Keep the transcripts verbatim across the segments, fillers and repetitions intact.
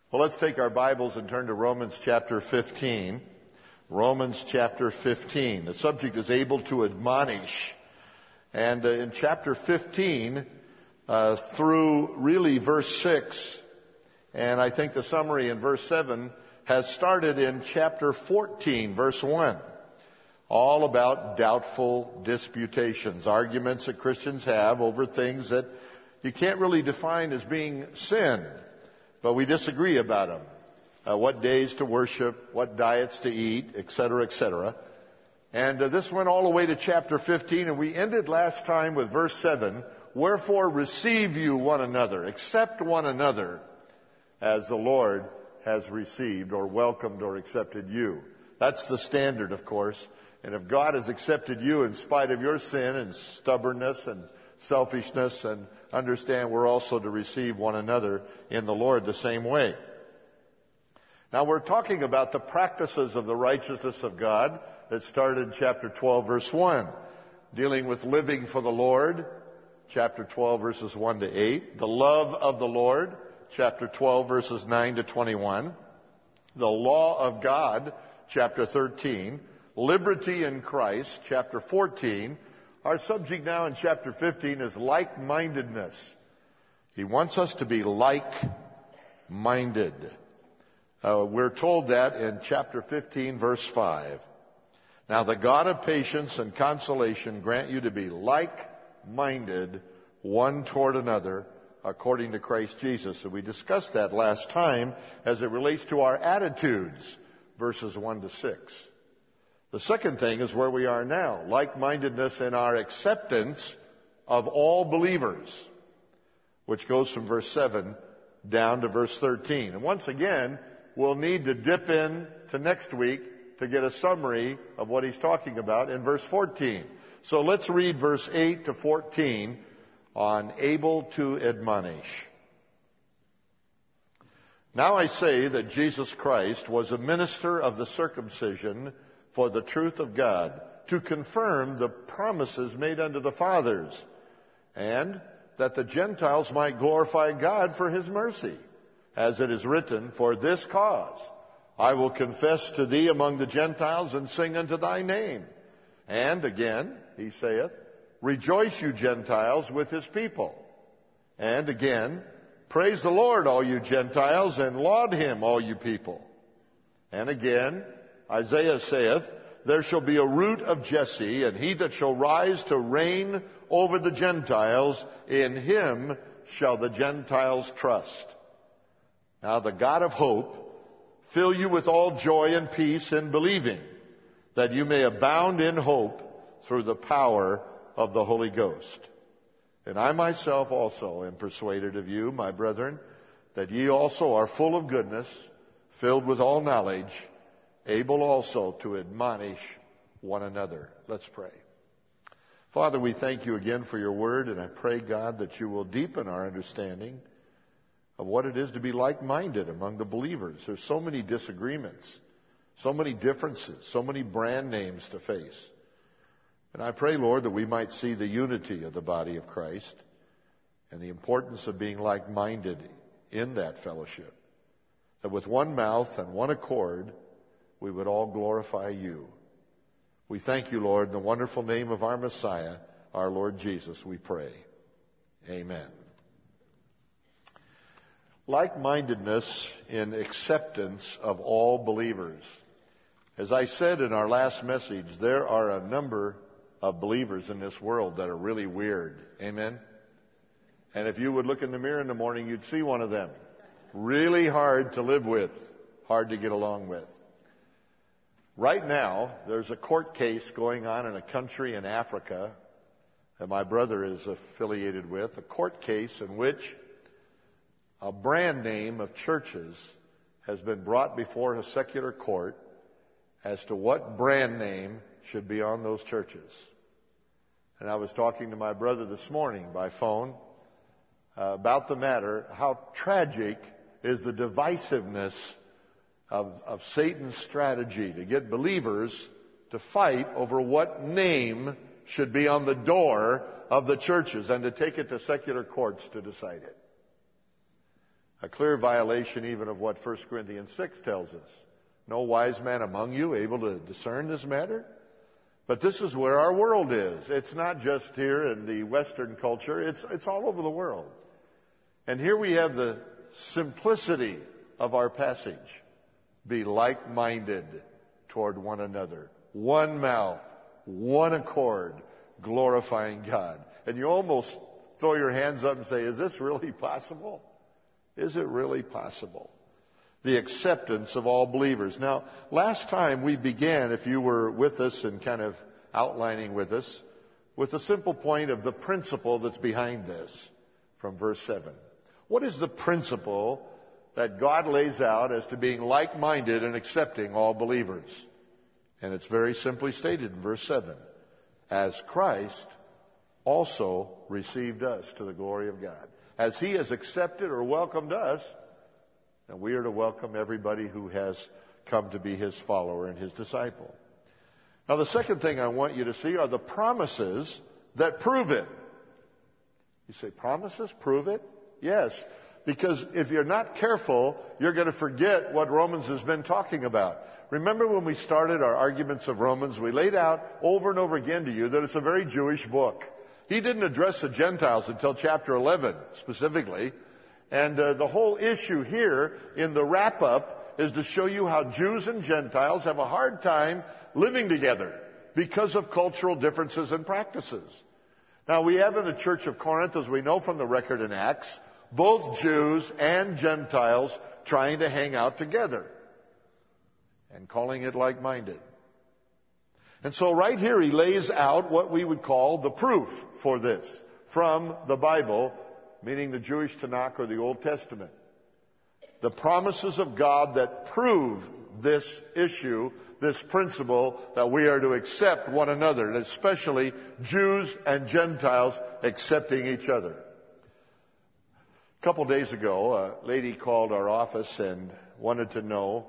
Well, let's take our Bibles and turn to Romans chapter fifteen. Romans chapter fifteen. The subject is able to admonish. And uh, in chapter fifteen, uh, through really verse six, and I think the summary in verse seven has started in chapter fourteen, verse one. All about doubtful disputations, arguments that Christians have over things that you can't really define as being sin, but we disagree about them. Uh, what days to worship, what diets to eat, et cetera, et cetera. And uh, this went all the way to chapter fifteen, and we ended last time with verse seven. Wherefore receive you one another, accept one another, as the Lord has received or welcomed or accepted you. That's the standard, of course. And if God has accepted you in spite of your sin and stubbornness and selfishness, and understand we're also to receive one another in the Lord the same way. Now we're talking about the practices of the righteousness of God that started in chapter twelve, verse one. Dealing with living for the Lord, chapter twelve, verses one to eight. The love of the Lord, chapter twelve, verses nine to twenty-one. The law of God, chapter thirteen. Liberty in Christ, chapter fourteen. Our subject now in chapter fifteen is like-mindedness. He wants us to be like-minded. Uh, we're told that in chapter fifteen, verse five. Now the God of patience and consolation grant you to be like-minded one toward another according to Christ Jesus. And we discussed that last time as it relates to our attitudes, verses one to six. The second thing is where we are now, like-mindedness in our acceptance of all believers, which goes from verse seven down to verse thirteen. And once again, we'll need to dip in to next week to get a summary of what he's talking about in verse fourteen. So let's read verse eight to fourteen on able to admonish. Now I say that Jesus Christ was a minister of the circumcision for the truth of God, to confirm the promises made unto the fathers, and that the Gentiles might glorify God for his mercy, as it is written, for this cause I will confess to thee among the Gentiles, and sing unto thy name. And again, he saith, rejoice, you Gentiles, with his people. And again, praise the Lord, all you Gentiles, and laud him, all you people. And again, Isaiah saith, there shall be a root of Jesse, and he that shall rise to reign over the Gentiles, in him shall the Gentiles trust. Now the God of hope fill you with all joy and peace in believing, that you may abound in hope through the power of the Holy Ghost. And I myself also am persuaded of you, my brethren, that ye also are full of goodness, filled with all knowledge, able also to admonish one another. Let's pray. Father, we thank you again for your word, and I pray, God, that you will deepen our understanding of what it is to be like-minded among the believers. There's so many disagreements, so many differences, so many brand names to face. And I pray, Lord, that we might see the unity of the body of Christ and the importance of being like-minded in that fellowship. That with one mouth and one accord, we would all glorify you. We thank you, Lord, in the wonderful name of our Messiah, our Lord Jesus, we pray. Amen. Like-mindedness in acceptance of all believers. As I said in our last message, there are a number of believers in this world that are really weird. Amen? And if you would look in the mirror in the morning, you'd see one of them. Really hard to live with, hard to get along with. Right now, there's a court case going on in a country in Africa that my brother is affiliated with, a court case in which a brand name of churches has been brought before a secular court as to what brand name should be on those churches. And I was talking to my brother this morning by phone uh, about the matter, how tragic is the divisiveness Of, of Satan's strategy to get believers to fight over what name should be on the door of the churches and to take it to secular courts to decide it. A clear violation even of what First Corinthians six tells us. No wise man among you able to discern this matter? But this is where our world is. It's not just here in the Western culture. It's, it's all over the world. And here we have the simplicity of our passage. Be like-minded toward one another. One mouth, one accord, glorifying God. And you almost throw your hands up and say, is this really possible? Is it really possible? The acceptance of all believers. Now, last time we began, if you were with us and kind of outlining with us, with the simple point of the principle that's behind this from verse seven. What is the principle that God lays out as to being like-minded and accepting all believers? And it's very simply stated in verse seven. As Christ also received us to the glory of God. As He has accepted or welcomed us, and we are to welcome everybody who has come to be His follower and His disciple. Now, the second thing I want you to see are the promises that prove it. You say, promises prove it? Yes, because if you're not careful, you're going to forget what Romans has been talking about. Remember when we started our arguments of Romans, we laid out over and over again to you that it's a very Jewish book. He didn't address the Gentiles until chapter eleven, specifically. And uh, the whole issue here in the wrap-up is to show you how Jews and Gentiles have a hard time living together because of cultural differences and practices. Now, we have in the Church of Corinth, as we know from the record in Acts, both Jews and Gentiles trying to hang out together and calling it like-minded. And so right here he lays out what we would call the proof for this from the Bible, meaning the Jewish Tanakh or the Old Testament. The promises of God that prove this issue, this principle that we are to accept one another, and especially Jews and Gentiles accepting each other. A couple days ago, a lady called our office and wanted to know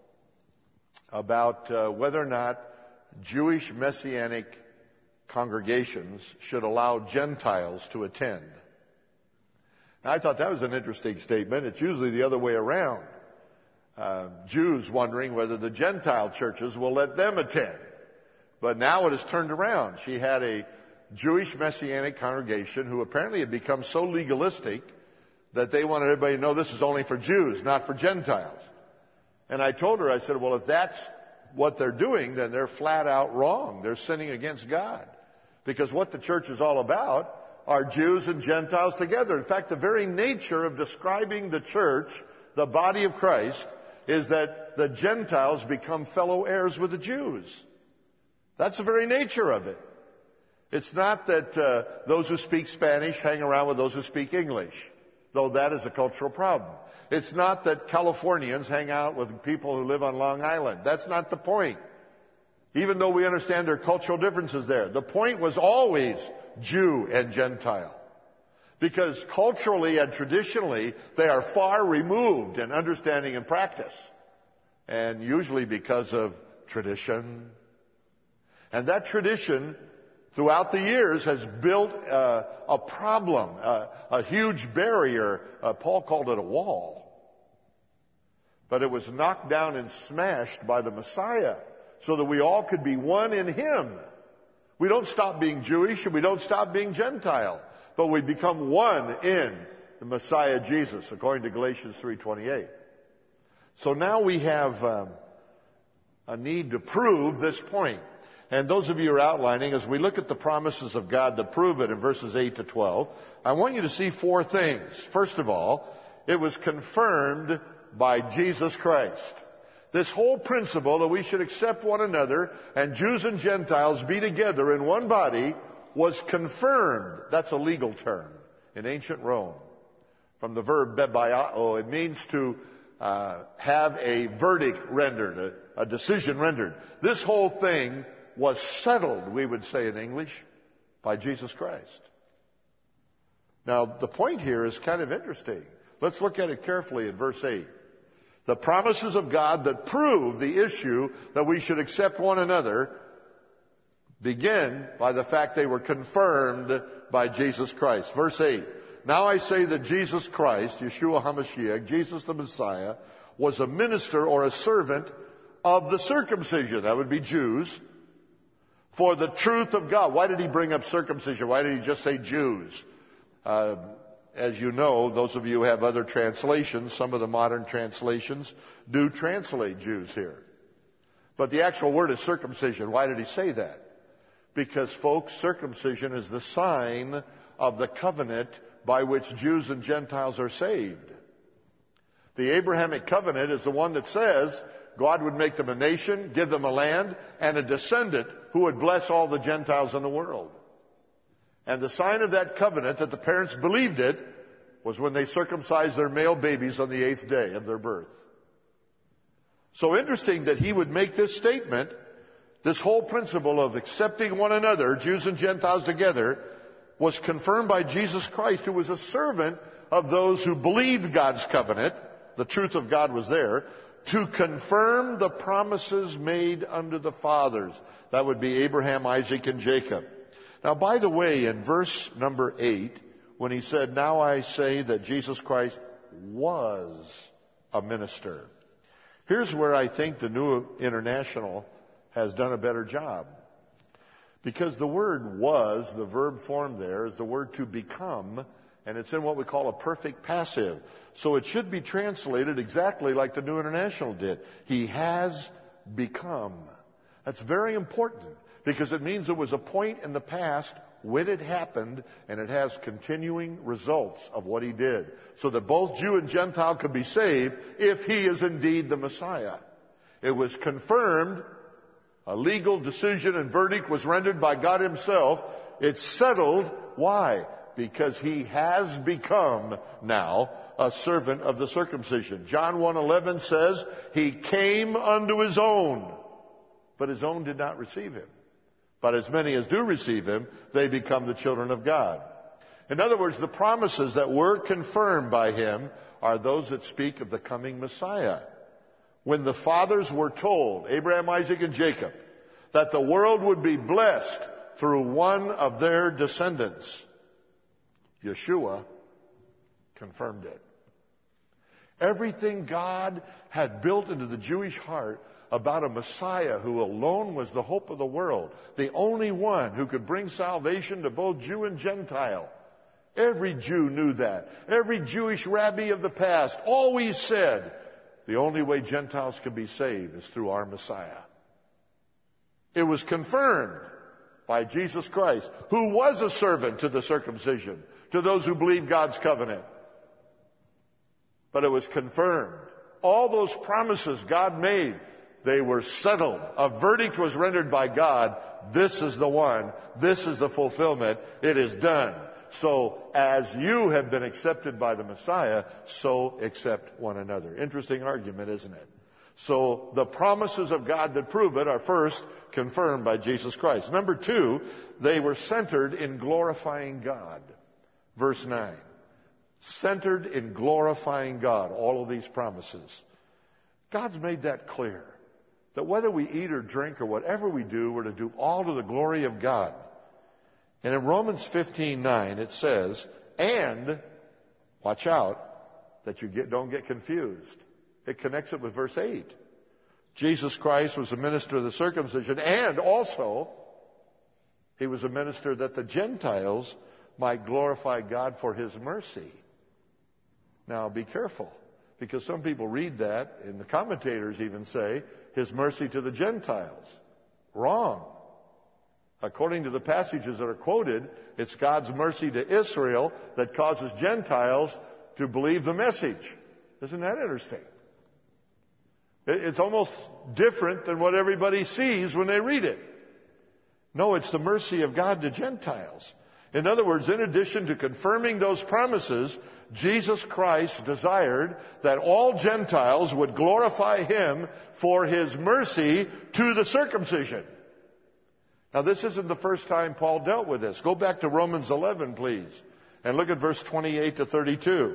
about uh, whether or not Jewish Messianic congregations should allow Gentiles to attend. Now, I thought that was an interesting statement. It's usually the other way around. Uh, Jews wondering whether the Gentile churches will let them attend. But now it has turned around. She had a Jewish Messianic congregation who apparently had become so legalistic that they wanted everybody to know this is only for Jews, not for Gentiles. And I told her, I said, well, if that's what they're doing, then they're flat out wrong. They're sinning against God. Because what the church is all about are Jews and Gentiles together. In fact, the very nature of describing the church, the body of Christ, is that the Gentiles become fellow heirs with the Jews. That's the very nature of it. It's not that uh, those who speak Spanish hang around with those who speak English, though that is a cultural problem. It's not that Californians hang out with people who live on Long Island. That's not the point. Even though we understand there are cultural differences there. The point was always Jew and Gentile. Because culturally and traditionally, they are far removed in understanding and practice. And usually because of tradition. And that tradition, throughout the years, has built uh, a problem, uh, a huge barrier. Uh, Paul called it a wall. But it was knocked down and smashed by the Messiah so that we all could be one in Him. We don't stop being Jewish and we don't stop being Gentile, but we become one in the Messiah Jesus, according to Galatians three twenty-eight. So now we have um, a need to prove this point. And those of you who are outlining, as we look at the promises of God that prove it in verses eight to twelve, I want you to see four things. First of all, it was confirmed by Jesus Christ. This whole principle that we should accept one another and Jews and Gentiles be together in one body was confirmed. That's a legal term in ancient Rome. From the verb bebiao, it means to uh, have a verdict rendered, a, a decision rendered. This whole thing was settled, we would say in English, by Jesus Christ. Now, the point here is kind of interesting. Let's look at it carefully in verse eight. The promises of God that prove the issue that we should accept one another begin by the fact they were confirmed by Jesus Christ. Verse eight. Now I say that Jesus Christ, Yeshua HaMashiach, Jesus the Messiah, was a minister or a servant of the circumcision, that would be Jews, for the truth of God. Why did he bring up circumcision? Why did he just say Jews? Uh, as you know, those of you who have other translations, some of the modern translations do translate Jews here. But the actual word is circumcision. Why did he say that? Because, folks, circumcision is the sign of the covenant by which Jews and Gentiles are saved. The Abrahamic covenant is the one that says God would make them a nation, give them a land, and a descendant who would bless all the Gentiles in the world. And the sign of that covenant, that the parents believed it, was when they circumcised their male babies on the eighth day of their birth. So interesting that he would make this statement, this whole principle of accepting one another, Jews and Gentiles together, was confirmed by Jesus Christ, who was a servant of those who believed God's covenant. The truth of God was there, to confirm the promises made unto the fathers. That would be Abraham, Isaac, and Jacob. Now, by the way, in verse number eight, when he said, now I say that Jesus Christ was a minister. Here's where I think the New International has done a better job. Because the word was, the verb form there, is the word to become, and it's in what we call a perfect passive. So it should be translated exactly like the New International did. He has become. That's very important, because it means there was a point in the past when it happened, and it has continuing results of what he did, so that both Jew and Gentile could be saved if he is indeed the Messiah. It was confirmed. A legal decision and verdict was rendered by God himself. It's settled. Why? Because he has become now a servant of the circumcision. John one eleven says, he came unto his own, but his own did not receive him. But as many as do receive him, they become the children of God. In other words, the promises that were confirmed by him are those that speak of the coming Messiah. When the fathers were told, Abraham, Isaac, and Jacob, that the world would be blessed through one of their descendants, Yeshua confirmed it. Everything God had built into the Jewish heart about a Messiah who alone was the hope of the world, the only one who could bring salvation to both Jew and Gentile. Every Jew knew that. Every Jewish rabbi of the past always said, the only way Gentiles can be saved is through our Messiah. It was confirmed by Jesus Christ, who was a servant to the circumcision, to those who believe God's covenant. But it was confirmed. All those promises God made, they were settled. A verdict was rendered by God. This is the one. This is the fulfillment. It is done. So, as you have been accepted by the Messiah, so accept one another. Interesting argument, isn't it? So, the promises of God that prove it are first confirmed by Jesus Christ. Number two, they were centered in glorifying God. Verse nine. Centered in glorifying God, all of these promises. God's made that clear. That whether we eat or drink or whatever we do, we're to do all to the glory of God. And in Romans fifteen nine it says, and, watch out, that you get, don't get confused. It connects it with verse eight. Jesus Christ was a minister of the circumcision, and also, he was a minister that the Gentiles might glorify God for his mercy. Now, be careful, because some people read that, and the commentators even say, his mercy to the Gentiles. Wrong. According to the passages that are quoted, it's God's mercy to Israel that causes Gentiles to believe the message. Isn't that interesting? It's almost different than what everybody sees when they read it. No, it's the mercy of God to Gentiles. In other words, in addition to confirming those promises, Jesus Christ desired that all Gentiles would glorify him for his mercy to the circumcision. Now, this isn't the first time Paul dealt with this. Go back to Romans eleven, please, and look at verse twenty-eight to thirty-two.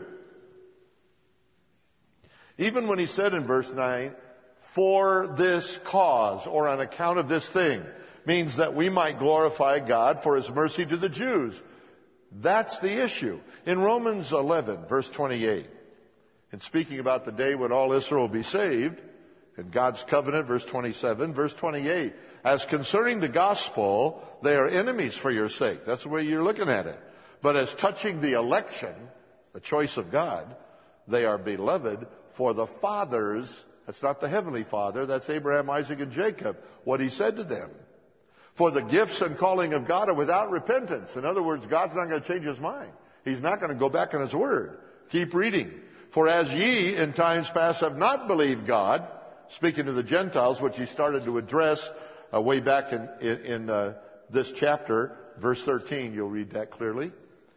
Even when he said in verse nine, for this cause, or on account of this thing, means that we might glorify God for his mercy to the Jews. That's the issue. In Romans eleven, verse twenty-eight, in speaking about the day when all Israel will be saved, in God's covenant, verse twenty-seven, verse twenty-eight, as concerning the gospel, they are enemies for your sake. That's the way you're looking at it. But as touching the election, the choice of God, they are beloved for the fathers. That's not the heavenly Father. That's Abraham, Isaac, and Jacob. What he said to them. For the gifts and calling of God are without repentance. In other words, God's not going to change his mind. He's not going to go back on his word. Keep reading. For as ye in times past have not believed God, speaking to the Gentiles, which he started to address uh, way back in, in, in uh, this chapter, verse thirteen, you'll read that clearly.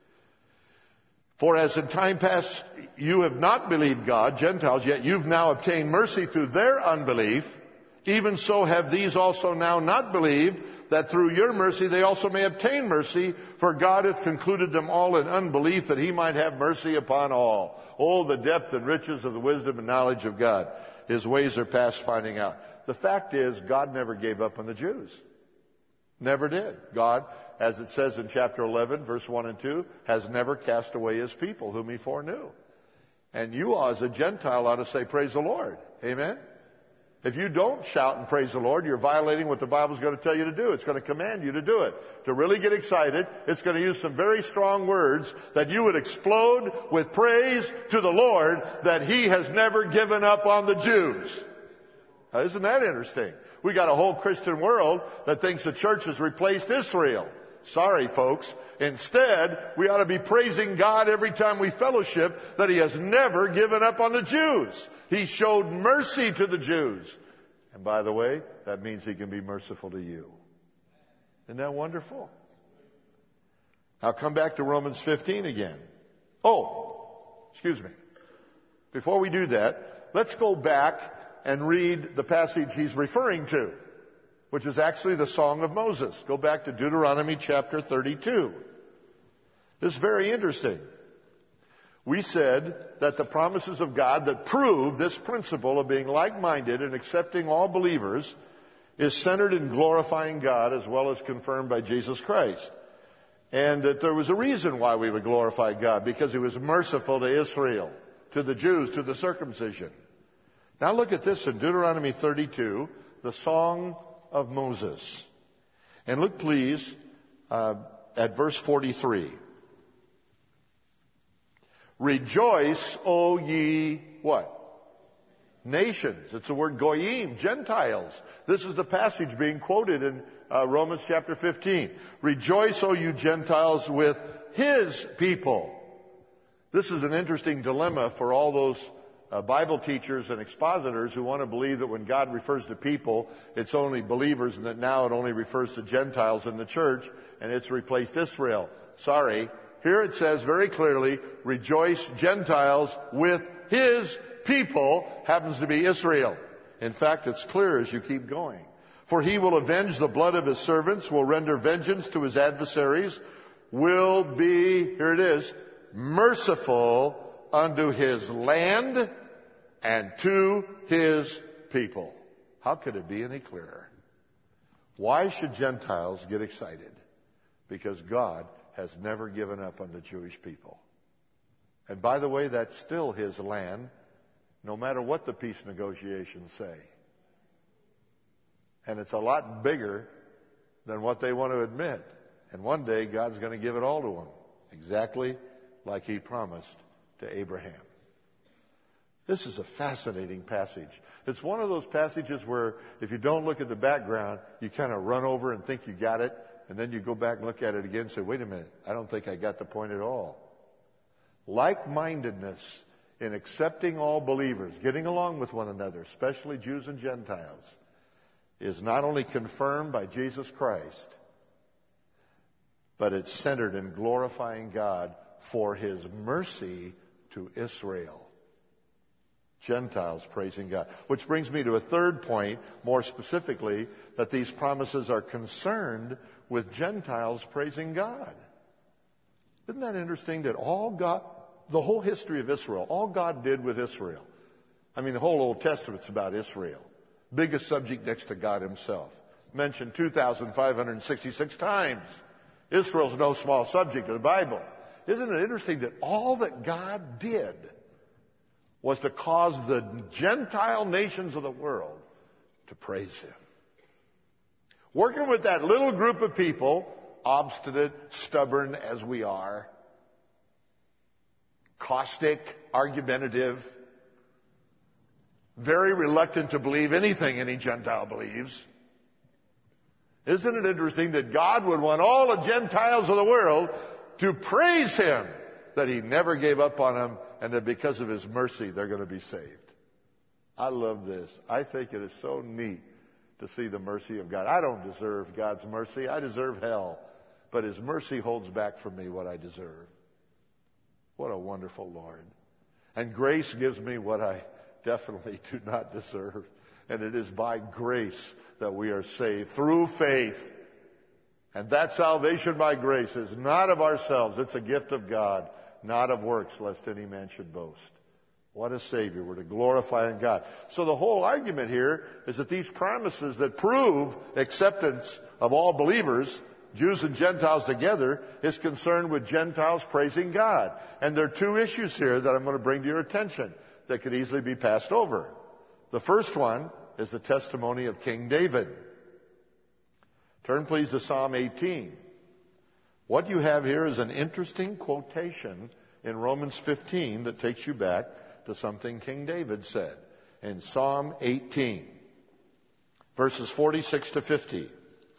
For as in time past you have not believed God, Gentiles, yet you've now obtained mercy through their unbelief, even so have these also now not believed, that through your mercy they also may obtain mercy, for God hath concluded them all in unbelief, that he might have mercy upon all. Oh, the depth and riches of the wisdom and knowledge of God. His ways are past finding out. The fact is, God never gave up on the Jews. Never did. God, as it says in chapter eleven, verse one and two, has never cast away his people, whom he foreknew. And you, as a Gentile, ought to say, praise the Lord. Amen? If you don't shout and praise the Lord, you're violating what the Bible's going to tell you to do. It's going to command you to do it. To really get excited, it's going to use some very strong words that you would explode with praise to the Lord that he has never given up on the Jews. Now, isn't that interesting? We got a whole Christian world that thinks the church has replaced Israel. Sorry, folks. Instead, we ought to be praising God every time we fellowship that he has never given up on the Jews. He showed mercy to the Jews. And by the way, that means he can be merciful to you. Isn't that wonderful? Now come back to Romans fifteen again. Oh, excuse me. Before we do that, let's go back and read the passage he's referring to, which is actually the Song of Moses. Go back to Deuteronomy chapter thirty-two. This is very interesting. We said that the promises of God that prove this principle of being like-minded and accepting all believers is centered in glorifying God as well as confirmed by Jesus Christ. And that there was a reason why we would glorify God, because he was merciful to Israel, to the Jews, to the circumcision. Now look at this in Deuteronomy thirty-two, the Song of Moses. And look please uh, at verse forty-three. Rejoice, O ye, what? Nations. It's the word goyim, Gentiles. This is the passage being quoted in uh, Romans chapter fifteen. Rejoice, O you Gentiles, with his people. This is an interesting dilemma for all those uh, Bible teachers and expositors who want to believe that when God refers to people, it's only believers, and that now it only refers to Gentiles in the church, and it's replaced Israel. Sorry. Here it says very clearly, rejoice, Gentiles, with his people, happens to be Israel. In fact, it's clear as you keep going. For he will avenge the blood of his servants, will render vengeance to his adversaries, will be, here it is, merciful unto his land and to his people. How could it be any clearer? Why should Gentiles get excited? Because God has never given up on the Jewish people. And by the way, that's still his land, no matter what the peace negotiations say. And it's a lot bigger than what they want to admit. And one day, God's going to give it all to them, exactly like he promised to Abraham. This is a fascinating passage. It's one of those passages where if you don't look at the background, you kind of run over and think you got it. And then you go back and look at it again and say, wait a minute, I don't think I got the point at all. Like-mindedness in accepting all believers, getting along with one another, especially Jews and Gentiles, is not only confirmed by Jesus Christ, but it's centered in glorifying God for his mercy to Israel. Gentiles praising God. Which brings me to a third point, more specifically, that these promises are concerned with Gentiles praising God. Isn't that interesting that all God, the whole history of Israel, all God did with Israel, I mean the whole Old Testament's about Israel. Biggest subject next to God himself. Mentioned two thousand five hundred sixty-six times Israel's no small subject in the Bible. Isn't it interesting that all that God did was to cause the Gentile nations of the world to praise Him? Working with that little group of people, obstinate, stubborn as we are, caustic, argumentative, very reluctant to believe anything any Gentile believes. Isn't it interesting that God would want all the Gentiles of the world to praise Him, that He never gave up on them, and that because of His mercy they're going to be saved? I love this. I think it is so neat to see the mercy of God. I don't deserve God's mercy. I deserve hell. But His mercy holds back from me what I deserve. What a wonderful Lord. And grace gives me what I definitely do not deserve. And it is by grace that we are saved, through faith. And that salvation by grace is not of ourselves. It's a gift of God, not of works, lest any man should boast. What a Savior. We're to glorify in God. So the whole argument here is that these promises that prove acceptance of all believers, Jews and Gentiles together, is concerned with Gentiles praising God. And there are two issues here that I'm going to bring to your attention that could easily be passed over. The first one is the testimony of King David. Turn please to Psalm eighteen. What you have here is an interesting quotation in Romans fifteen that takes you back to something King David said in Psalm eighteen, verses forty-six to fifty.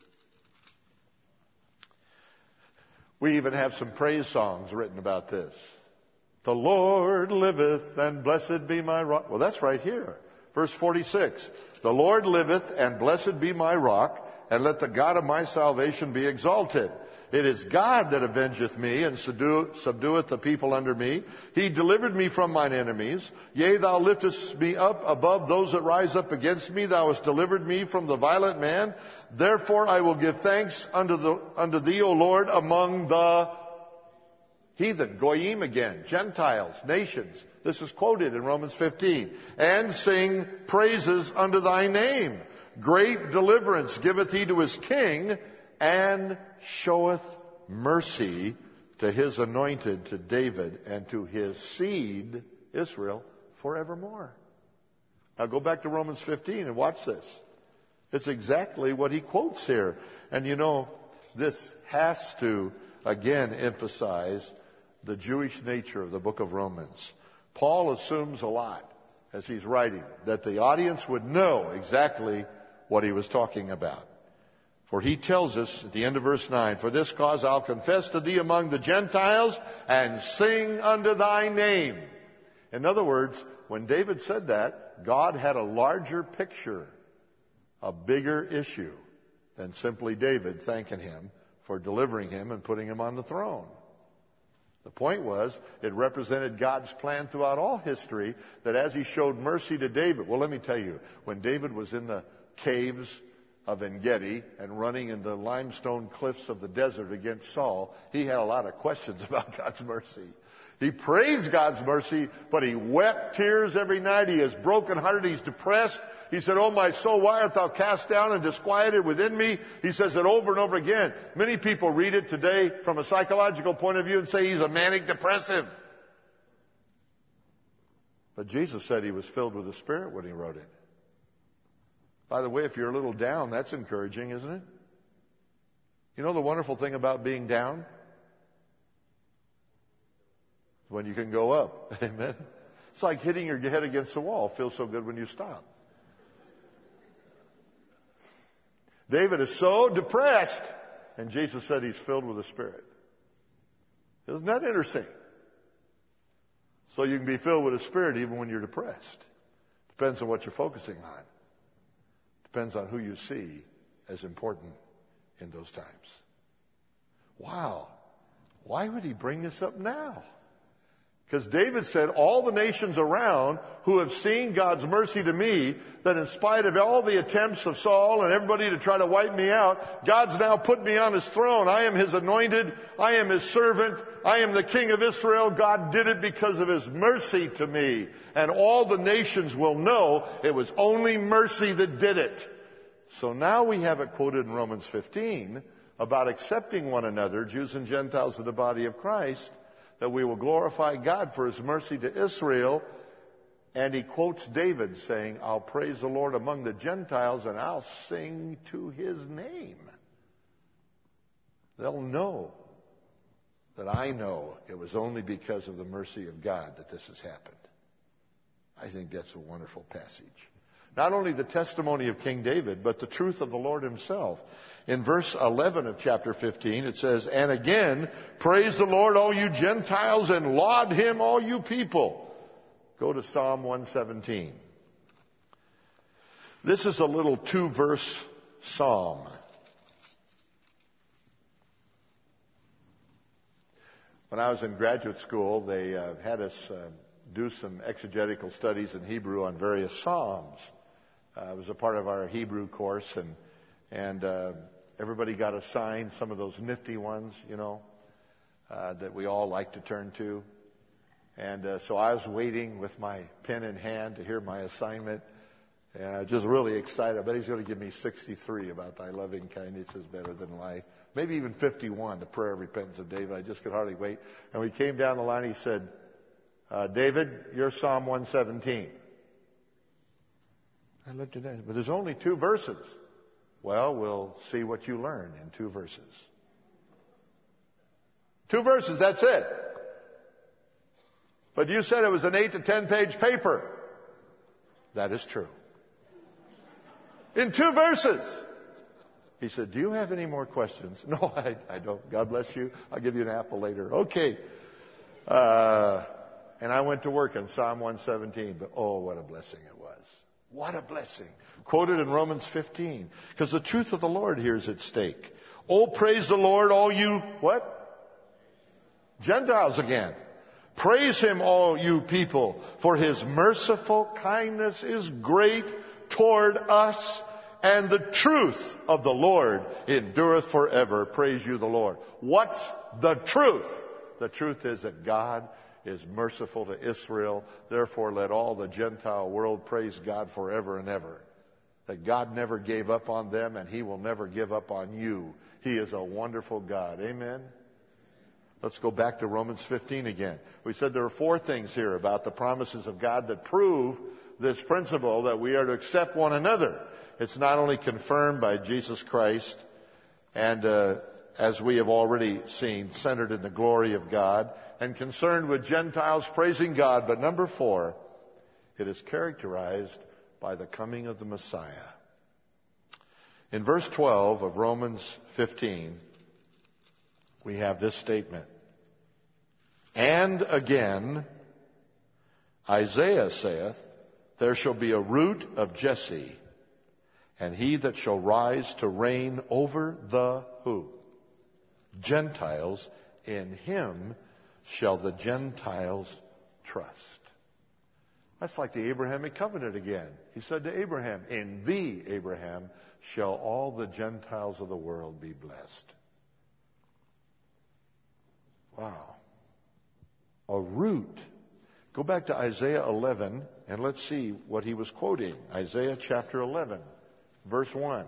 We even have some praise songs written about this. The Lord liveth, and blessed be my rock. Well, that's right here. Verse forty-six. The Lord liveth, and blessed be my rock, and let the God of my salvation be exalted. It is God that avengeth me, and subdueth the people under me. He delivered me from mine enemies. Yea, thou liftest me up above those that rise up against me. Thou hast delivered me from the violent man. Therefore I will give thanks unto, the, unto thee, O Lord, among the heathen. Goyim again. Gentiles, nations. This is quoted in Romans fifteen. And sing praises unto thy name. Great deliverance giveth he to his king, and showeth mercy to his anointed, to David, and to his seed, Israel, forevermore. Now go back to Romans fifteen and watch this. It's exactly what he quotes here. And you know, this has to, again, emphasize the Jewish nature of the book of Romans. Paul assumes a lot as he's writing, that the audience would know exactly what he was talking about. For he tells us at the end of verse nine, For this cause I'll confess to thee among the Gentiles, and sing unto thy name. In other words, when David said that, God had a larger picture, a bigger issue, than simply David thanking him for delivering him and putting him on the throne. The point was, it represented God's plan throughout all history, that as he showed mercy to David. Well, let me tell you, when David was in the caves of En-Gedi and running in the limestone cliffs of the desert against Saul, he had a lot of questions about God's mercy. He praised God's mercy, but he wept tears every night. He is brokenhearted. He's depressed. He said, Oh, my soul, why art thou cast down and disquieted within me? He says it over and over again. Many people read it today from a psychological point of view and say he's a manic depressive. But Jesus said he was filled with the Spirit when he wrote it. By the way, if you're a little down, that's encouraging, isn't it? You know the wonderful thing about being down? When you can go up. Amen. It's like hitting your head against the wall. It feels so good when you stop. David is so depressed, and Jesus said he's filled with the Spirit. Isn't that interesting? So you can be filled with the Spirit even when you're depressed. Depends on what you're focusing on. Depends on who you see as important in those times. Wow. Why would he bring this up now? Because David said, all the nations around who have seen God's mercy to me, that in spite of all the attempts of Saul and everybody to try to wipe me out, God's now put me on his throne. I am his anointed. I am his servant. I am the king of Israel. God did it because of his mercy to me. And all the nations will know it was only mercy that did it. So now we have it quoted in Romans fifteen about accepting one another, Jews and Gentiles in the body of Christ, that we will glorify God for his mercy to Israel. And he quotes David saying, I'll praise the Lord among the Gentiles and I'll sing to his name. They'll know that I know it was only because of the mercy of God that this has happened. I think that's a wonderful passage. Not only the testimony of King David, but the truth of the Lord himself. In verse eleven of chapter fifteen, it says, and again, praise the Lord, all you Gentiles, and laud him, all you people. Go to Psalm one seventeen. This is a little two-verse psalm. When I was in graduate school, they uh, had us uh, do some exegetical studies in Hebrew on various psalms. Uh, it was a part of our Hebrew course, and and uh, everybody got assigned some of those nifty ones, you know, uh, that we all like to turn to. And uh, so I was waiting with my pen in hand to hear my assignment, and I was just really excited. I bet he's going to give me sixty-three about thy loving kindness is better than life. Maybe even fifty-one, the prayer of repentance of David. I just could hardly wait. And we came down the line, he said, uh, David, you're Psalm one seventeen. I looked at that, but there's only two verses. Well, we'll see what you learn in two verses. Two verses, that's it. But you said it was an eight to ten page paper. That is true. In two verses. He said, do you have any more questions? No, I, I don't. God bless you. I'll give you an apple later. Okay. Uh, and I went to work on Psalm one seventeen. But oh, what a blessing it was. What a blessing. Quoted in Romans fifteen. Because the truth of the Lord here is at stake. Oh, praise the Lord, all you, what? Gentiles again. Praise him, all you people, for his merciful kindness is great toward us, and the truth of the Lord endureth forever. Praise you, the Lord. What's the truth? The truth is that God is merciful to Israel. Therefore, let all the Gentile world praise God forever and ever. That God never gave up on them, and he will never give up on you. He is a wonderful God. Amen? Let's go back to Romans fifteen again. We said there are four things here about the promises of God that prove this principle that we are to accept one another. It's not only confirmed by Jesus Christ and, uh, as we have already seen, centered in the glory of God and concerned with Gentiles praising God, but number four, it is characterized by the coming of the Messiah. In verse twelve of Romans fifteen, we have this statement. And again, Isaiah saith, there shall be a root of Jesse, and he that shall rise to reign over the who? Gentiles. In him shall the Gentiles trust. That's like the Abrahamic covenant again. He said to Abraham, in thee, Abraham, shall all the Gentiles of the world be blessed. Wow. A root. Go back to Isaiah eleven and let's see what he was quoting. Isaiah chapter eleven, verse one.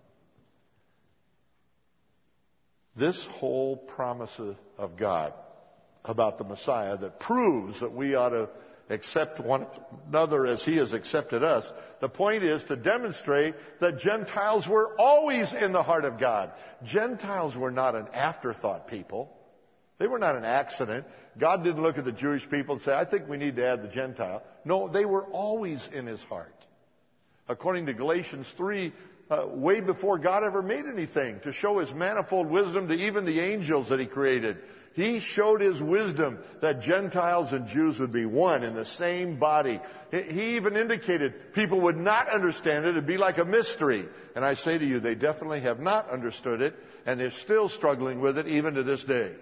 This whole promise of God about the Messiah that proves that we ought to accept one another as he has accepted us. The point is to demonstrate that Gentiles were always in the heart of God. Gentiles were not an afterthought people. They were not an accident. God didn't look at the Jewish people and say, I think we need to add the Gentile. No, they were always in his heart. According to Galatians three, uh, way before God ever made anything, to show his manifold wisdom to even the angels that he created, he showed his wisdom that Gentiles and Jews would be one in the same body. He even indicated people would not understand it. It'd be like a mystery. And I say to you, they definitely have not understood it, and they're still struggling with it even to this day.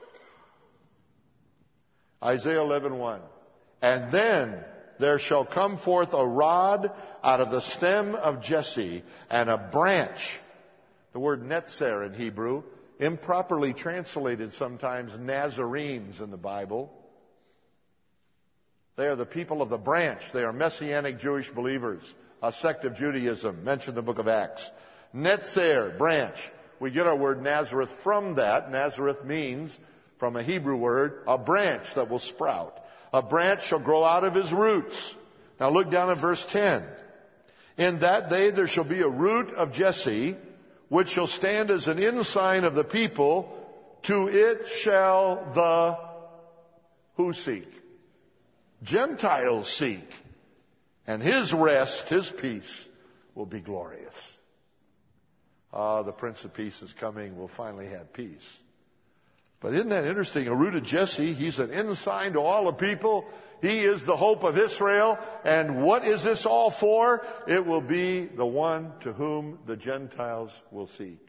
Isaiah eleven one. And then there shall come forth a rod out of the stem of Jesse, and a branch. The word netzer in Hebrew, improperly translated sometimes Nazarenes in the Bible. They are the people of the branch. They are Messianic Jewish believers, a sect of Judaism mentioned in the book of Acts. Netzer, branch. We get our word Nazareth from that. Nazareth means, from a Hebrew word, a branch that will sprout. A branch shall grow out of his roots. Now look down at verse ten. In that day there shall be a root of Jesse, which shall stand as an ensign of the people. To it shall the, who seek? Gentiles seek. And his rest, his peace, will be glorious. Ah, the Prince of Peace is coming. We'll finally have peace. But isn't that interesting? A root of Jesse, he's an ensign to all the people. He is the hope of Israel. And what is this all for? It will be the one to whom the Gentiles will seek.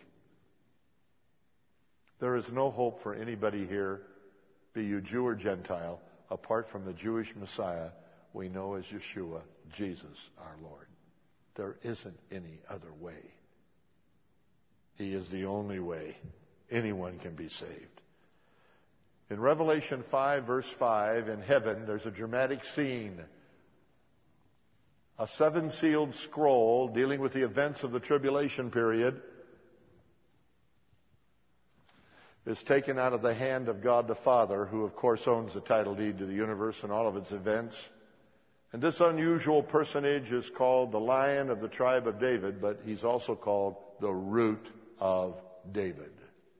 There is no hope for anybody here, be you Jew or Gentile, apart from the Jewish Messiah we know as Yeshua, Jesus our Lord. There isn't any other way. He is the only way anyone can be saved. In Revelation five, verse five, in heaven, there's a dramatic scene. A seven-sealed scroll dealing with the events of the tribulation period is taken out of the hand of God the Father, who of course owns the title deed to the universe and all of its events. And this unusual personage is called the Lion of the tribe of David, but he's also called the Root of David.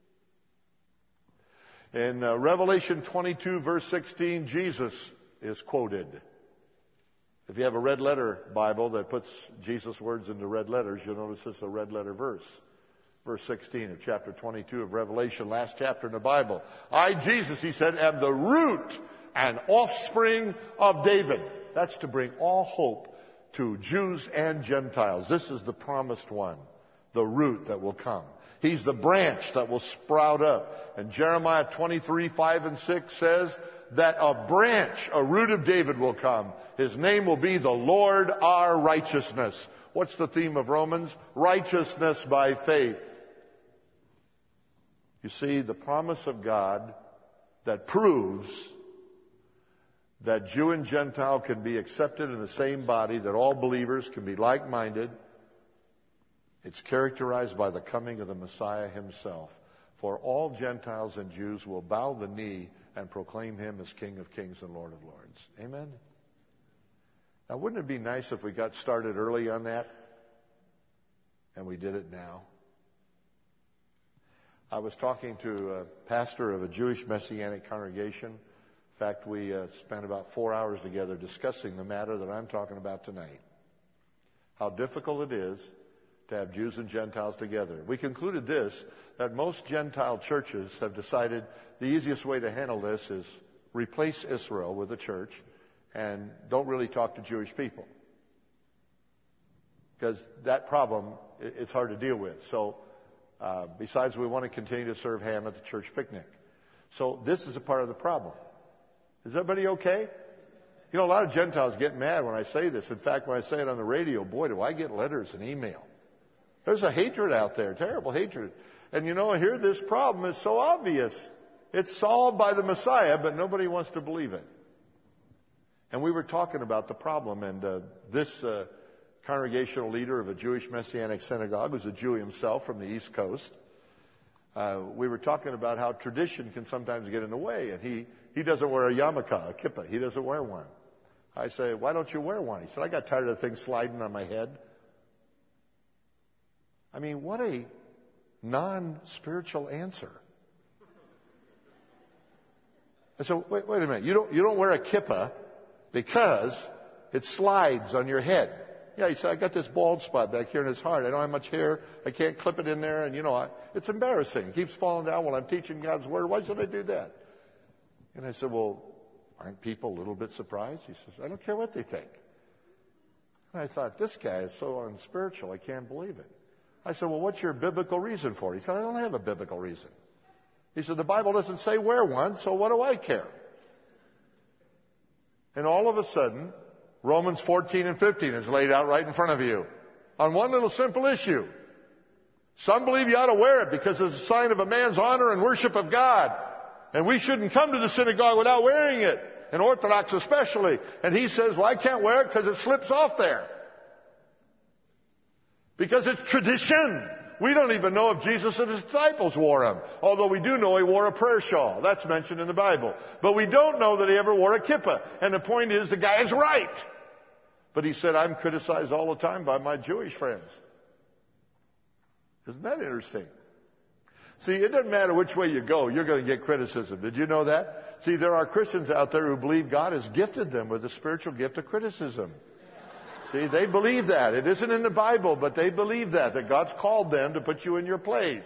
In uh, Revelation twenty-two, verse sixteen, Jesus is quoted. If you have a red letter Bible that puts Jesus' words into red letters, you'll notice it's a red letter verse. Verse sixteen of chapter twenty-two of Revelation, last chapter in the Bible. I, Jesus, he said, am the root and offspring of David. That's to bring all hope to Jews and Gentiles. This is the promised one, the root that will come. He's the branch that will sprout up. And Jeremiah twenty-three, five and six says that a branch, a root of David will come. His name will be the Lord our righteousness. What's the theme of Romans? Righteousness by faith. You see, the promise of God that proves that Jew and Gentile can be accepted in the same body, that all believers can be like-minded, it's characterized by the coming of the Messiah himself. For all Gentiles and Jews will bow the knee and proclaim him as King of Kings and Lord of Lords. Amen? Now, wouldn't it be nice if we got started early on that and we did it now? I was talking to a pastor of a Jewish Messianic congregation. In fact, we uh, spent about four hours together discussing the matter that I'm talking about tonight. How difficult it is to have Jews and Gentiles together. We concluded this, that most Gentile churches have decided the easiest way to handle this is replace Israel with the church and don't really talk to Jewish people. Because that problem, it's hard to deal with. So, uh, besides, we want to continue to serve ham at the church picnic. So this is a part of the problem. Is everybody okay? You know, a lot of Gentiles get mad when I say this. In fact, when I say it on the radio, boy, do I get letters and email. There's a hatred out there, terrible hatred. And you know, here this problem is so obvious. It's solved by the Messiah, but nobody wants to believe it. And we were talking about the problem, and uh, this uh, congregational leader of a Jewish Messianic synagogue, who's a Jew himself from the East Coast, uh, we were talking about how tradition can sometimes get in the way, and he, he doesn't wear a yarmulke, a kippah. He doesn't wear one. I say, why don't you wear one? He said, I got tired of the thing sliding on my head. I mean, what a non-spiritual answer. I said, wait, wait a minute. You don't, you don't wear a kippah because it slides on your head. Yeah, he said, I got this bald spot back here in his heart. I don't have much hair. I can't clip it in there. And, you know, I, it's embarrassing. It keeps falling down while I'm teaching God's Word. Why should I do that? And I said, well, aren't people a little bit surprised? He says, I don't care what they think. And I thought, this guy is so unspiritual. I can't believe it. I said, well, what's your biblical reason for it? He said, I don't have a biblical reason. He said, the Bible doesn't say wear one, so what do I care? And all of a sudden, Romans fourteen and fifteen is laid out right in front of you on one little simple issue. Some believe you ought to wear it because it's a sign of a man's honor and worship of God. And we shouldn't come to the synagogue without wearing it, and Orthodox especially. And he says, well, I can't wear it because it slips off there. Because it's tradition. we don't even know if Jesus and his disciples wore them, although we do know he wore a prayer shawl. That's mentioned in the Bible. But we don't know that he ever wore a kippah. And the point is, the guy is right. But he said, I'm criticized all the time by my Jewish friends. Isn't that interesting? See, it doesn't matter which way you go, you're going to get criticism. Did you know that? See, there are Christians out there who believe God has gifted them with the spiritual gift of criticism. See, they believe that. It isn't in the Bible, but they believe that, that God's called them to put you in your place.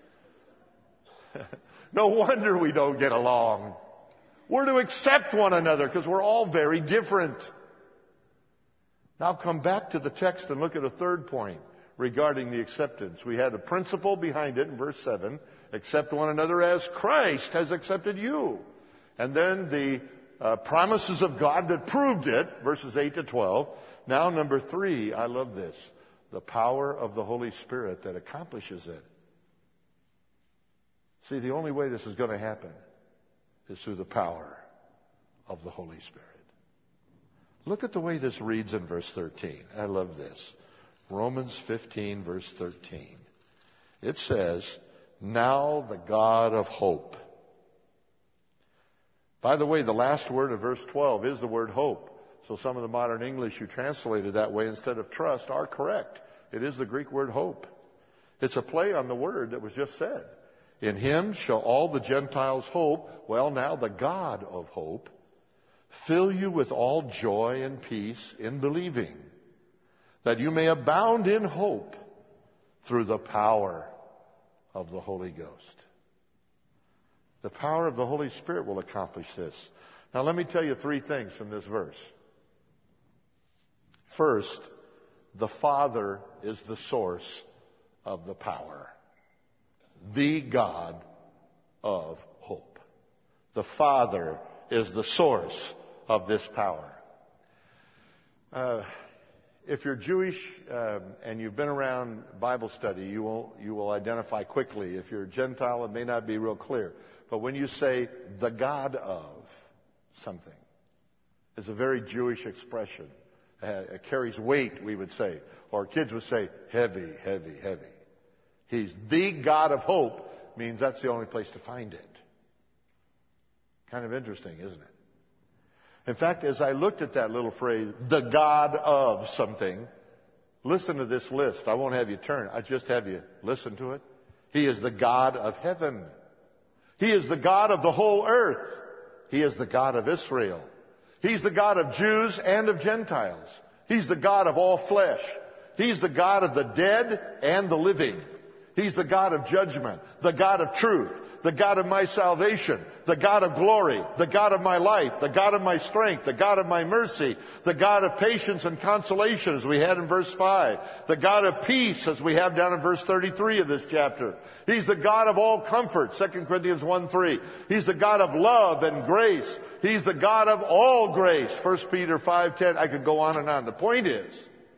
No wonder we don't get along. We're to accept one another because we're all very different. Now come back to the text and look at a third point regarding the acceptance. We had a principle behind it in verse seven. Accept one another as Christ has accepted you. And then the uh, promises of God that proved it, verses eight to twelve. Now, number three, I love this. The power of the Holy Spirit that accomplishes it. See, the only way this is going to happen is through the power of the Holy Spirit. Look at the way this reads in verse thirteen. I love this. Romans fifteen, verse thirteen. It says, now the God of hope. By the way, the last word of verse twelve is the word hope. So some of the modern English you translated that way instead of trust are correct. It is the Greek word hope. It's a play on the word that was just said. In him shall all the Gentiles hope. Well, now the God of hope fill you with all joy and peace in believing, that you may abound in hope through the power of the Holy Ghost. The power of the Holy Spirit will accomplish this. Now let me tell you three things from this verse. First, the Father is the source of the power. The God of hope. The Father is the source of this power. Uh, if you're Jewish um, and you've been around Bible study, you will, you will identify quickly. If you're a Gentile, it may not be real clear. But when you say the God of something, it's a very Jewish expression. Uh, it carries weight, we would say. Or kids would say, heavy, heavy, heavy. He's the God of hope, means that's the only place to find it. Kind of interesting, isn't it? In fact, as I looked at that little phrase, the God of something, listen to this list. I won't have you turn. I just have you listen to it. He is the God of heaven. He is the God of the whole earth. He is the God of Israel. He's the God of Jews and of Gentiles. He's the God of all flesh. He's the God of the dead and the living. He's the God of judgment, the God of truth, the God of my salvation, the God of glory, the God of my life, the God of my strength, the God of my mercy, the God of patience and consolation, as we had in verse five, the God of peace, as we have down in verse thirty-three of this chapter. He's the God of all comfort, Second Corinthians one three. He's the God of love and grace. He's the God of all grace, First Peter five ten. I could go on and on. The point is,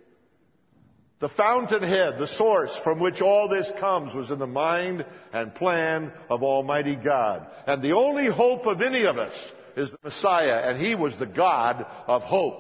the fountainhead, the source from which all this comes, was in the mind and plan of Almighty God. And the only hope of any of us is the Messiah, and He was the God of hope.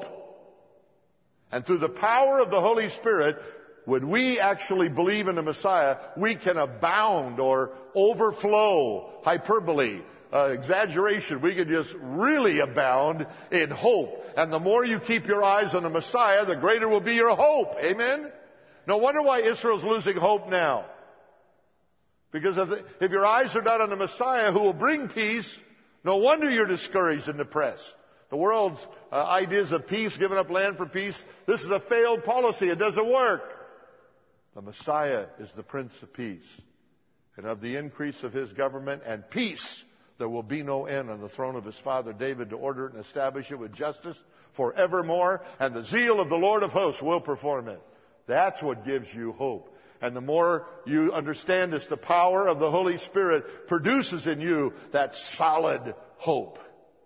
And through the power of the Holy Spirit, when we actually believe in the Messiah, we can abound or overflow, hyperbole, uh, exaggeration. We can just really abound in hope. And the more you keep your eyes on the Messiah, the greater will be your hope. Amen? No wonder why Israel's losing hope now. Because if, the, if your eyes are not on the Messiah who will bring peace, no wonder you're discouraged and depressed. The world's uh, ideas of peace, giving up land for peace, this is a failed policy. It doesn't work. The Messiah is the Prince of Peace. And of the increase of His government and peace, there will be no end on the throne of His father David to order it and establish it with justice forevermore. And the zeal of the Lord of hosts will perform it. That's what gives you hope. And the more you understand this, the power of the Holy Spirit produces in you that solid hope.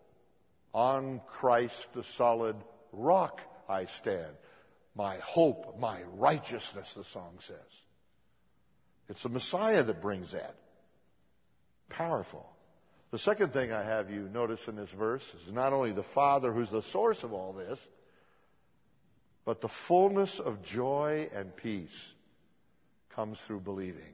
On Christ, the solid rock, I stand. My hope, my righteousness, the song says. It's the Messiah that brings that. Powerful. The second thing I have you notice in this verse is not only the Father who's the source of all this, but the fullness of joy and peace comes through believing.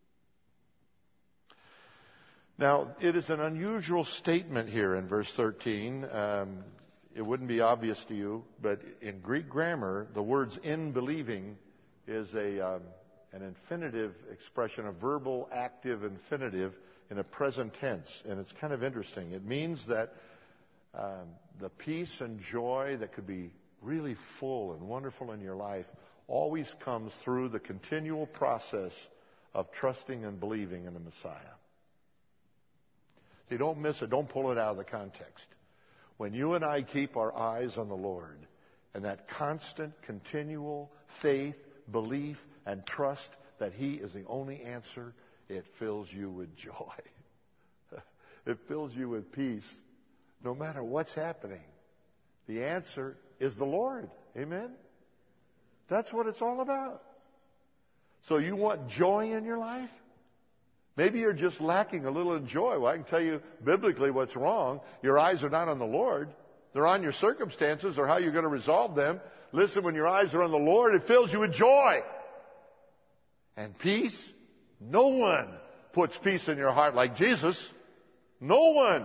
Now, it is an unusual statement here in verse thirteen. Um, it wouldn't be obvious to you, but in Greek grammar, the words "in believing" is a um, an infinitive expression, a verbal active infinitive in a present tense, and it's kind of interesting. It means that um, the peace and joy that could be really full and wonderful in your life always comes through the continual process of trusting and believing in the Messiah. See, don't miss it. Don't pull it out of the context. When you and I keep our eyes on the Lord and that constant, continual faith, belief, and trust that He is the only answer, it fills you with joy. It fills you with peace no matter what's happening. The answer is the Lord. Amen? That's what it's all about. So you want joy in your life? Maybe you're just lacking a little in joy. Well, I can tell you biblically what's wrong. Your eyes are not on the Lord. They're on your circumstances or how you're going to resolve them. Listen, when your eyes are on the Lord, it fills you with joy. And peace. No one puts peace in your heart like Jesus. No one.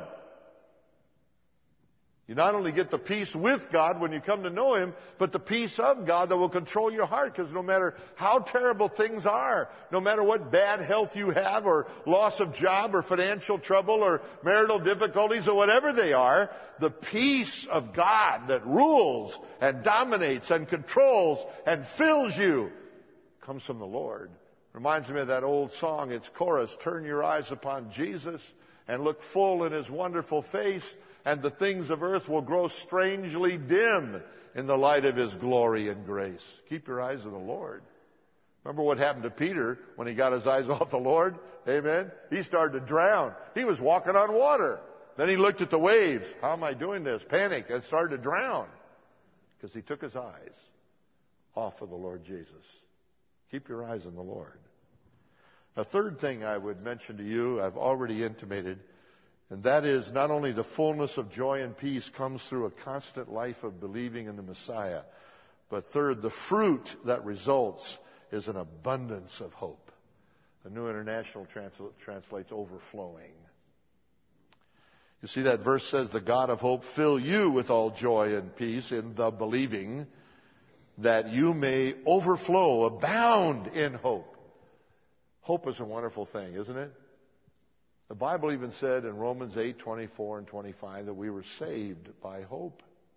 You not only get the peace with God when you come to know Him, but the peace of God that will control your heart. Because no matter how terrible things are, no matter what bad health you have, or loss of job, or financial trouble, or marital difficulties, or whatever they are, the peace of God that rules and dominates and controls and fills you comes from the Lord. Reminds me of that old song. It's chorus. Turn your eyes upon Jesus and look full in His wonderful face, and the things of earth will grow strangely dim in the light of His glory and grace. Keep your eyes on the Lord. Remember what happened to Peter when he got his eyes off the Lord? Amen? He started to drown. He was walking on water. Then he looked at the waves. How am I doing this? Panic, and started to drown. Because he took his eyes off of the Lord Jesus. Keep your eyes on the Lord. A third thing I would mention to you, I've already intimated, and that is not only the fullness of joy and peace comes through a constant life of believing in the Messiah, but third, the fruit that results is an abundance of hope. The New International Transl- translates overflowing. You see, that verse says, the God of hope fill you with all joy and peace in the believing, that you may overflow, abound in hope. Hope is a wonderful thing, isn't it? The Bible even said in Romans eight, twenty-four and twenty-five that we were saved by hope.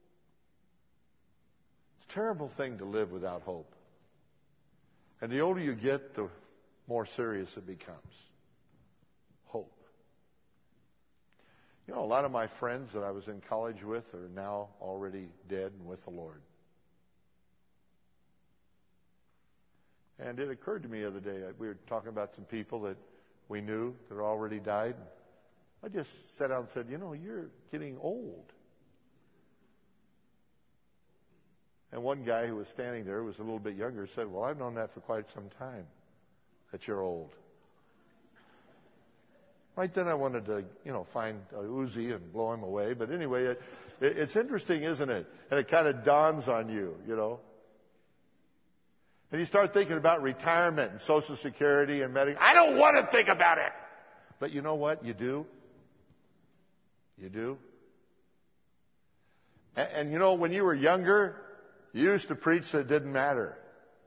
It's a terrible thing to live without hope. And the older you get, the more serious it becomes. Hope. You know, a lot of my friends that I was in college with are now already dead and with the Lord. And it occurred to me the other day, we were talking about some people that we knew that already died. I just sat down and said, you know, you're getting old. And one guy who was standing there, who was a little bit younger, said, well, I've known that for quite some time, that you're old. Right then I wanted to, you know, find a Uzi and blow him away. But anyway, it, it, it's interesting, isn't it? And it kind of dawns on you, you know. And you start thinking about retirement and Social Security and Medicare. I don't want to think about it. But you know what? You do. You do. And, and you know, when you were younger, you used to preach that it didn't matter.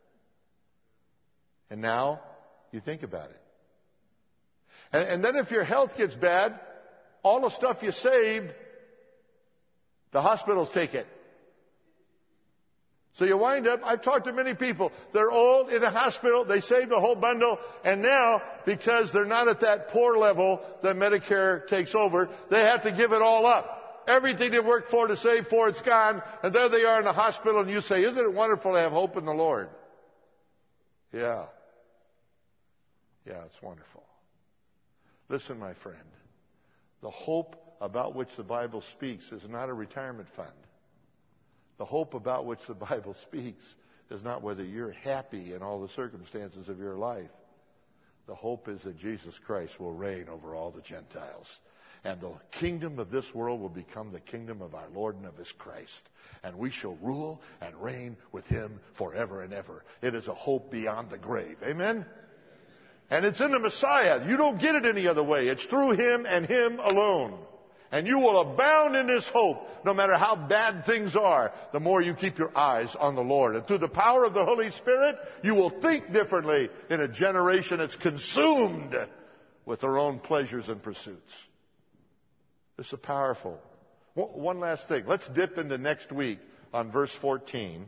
And now, you think about it. And, and then if your health gets bad, all the stuff you saved, the hospitals take it. So you wind up, I've talked to many people, they're old in a hospital, they saved a whole bundle, and now, because they're not at that poor level that Medicare takes over, they have to give it all up. Everything they worked for to save for, it's gone, and there they are in the hospital, and you say, isn't it wonderful to have hope in the Lord? Yeah. Yeah, it's wonderful. Listen, my friend, the hope about which the Bible speaks is not a retirement fund. The hope about which the Bible speaks is not whether you're happy in all the circumstances of your life. The hope is that Jesus Christ will reign over all the Gentiles. And the kingdom of this world will become the kingdom of our Lord and of His Christ. And we shall rule and reign with Him forever and ever. It is a hope beyond the grave. Amen? And it's in the Messiah. You don't get it any other way. It's through Him and Him alone. And you will abound in this hope, no matter how bad things are, the more you keep your eyes on the Lord. And through the power of the Holy Spirit, you will think differently in a generation that's consumed with their own pleasures and pursuits. This is powerful. One last thing. Let's dip into next week on verse fourteen.